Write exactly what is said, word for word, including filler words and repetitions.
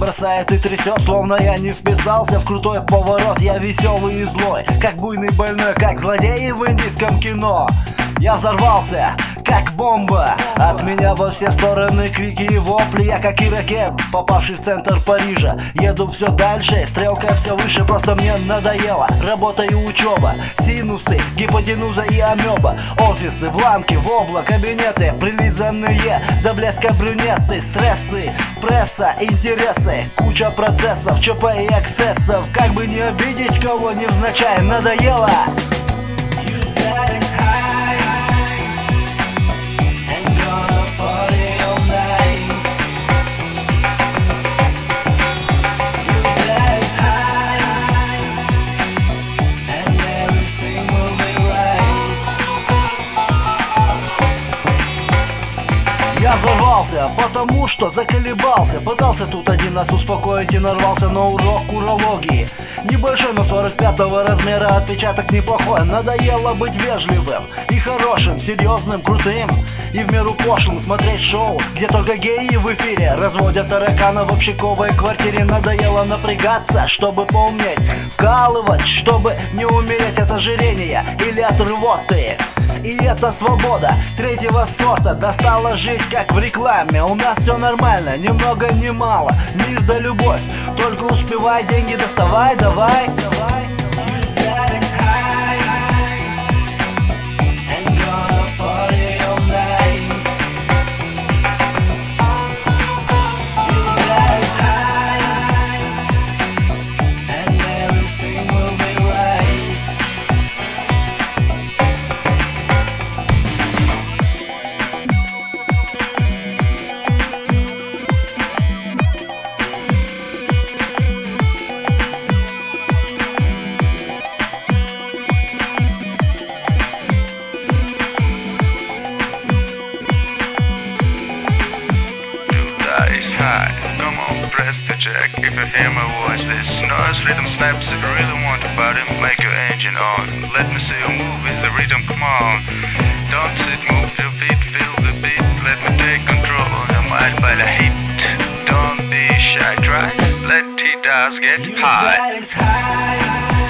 бросает и трясет, словно я не вписался в крутой поворот. Я веселый и злой, как буйный больной, как злодей в индийском кино. Я взорвался, как бомба. От меня во все стороны крики и вопли. Я как ирокез, попавший в центр Парижа. Еду все дальше, стрелка все выше. Просто мне надоело работа и учеба. Синусы, гипотенуза и амеба. Офисы, бланки, вобла, кабинеты прилизанные до блеска брюнеты. Стрессы, пресса, интересы. Куча процессов, ЧП и эксцессов. Как бы не обидеть кого невзначай, надоело. Я взорвался, потому что заколебался. Пытался тут один нас успокоить и нарвался на урок урологии. Небольшой, но сорок пятого размера, отпечаток неплохой. Надоело быть вежливым и хорошим, серьезным, крутым и в меру пошлым. Смотреть шоу, где только геи в эфире разводят таракана в общаковой квартире. Надоело напрягаться, чтобы поумнеть, вкалывать, чтобы не умереть от ожирения или от рвоты. И это свобода третьего сорта. Достало жить как в рекламе. У нас все нормально, ни много ни мало. Мир да любовь, только успевай, деньги доставай, давай, давай. High. Come on, press the jack. If you hear my voice, this noise rhythm snaps. If you really want about it, make your engine on. Let me see you move with the rhythm, come on. Don't sit, move your feet, feel the beat. Let me take control of your mind by the heat. Don't be shy, try. Let it does get high.